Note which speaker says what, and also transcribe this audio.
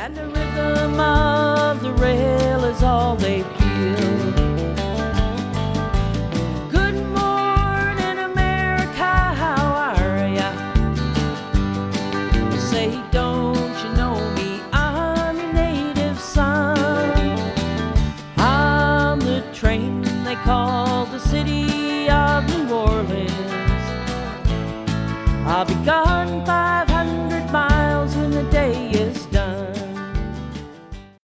Speaker 1: and the rhythm of the rail is all they feel. Good morning, America, how are ya? You say, don't you know me? I'm your native son. I'm the train they call the city of New Orleans. I'll be gone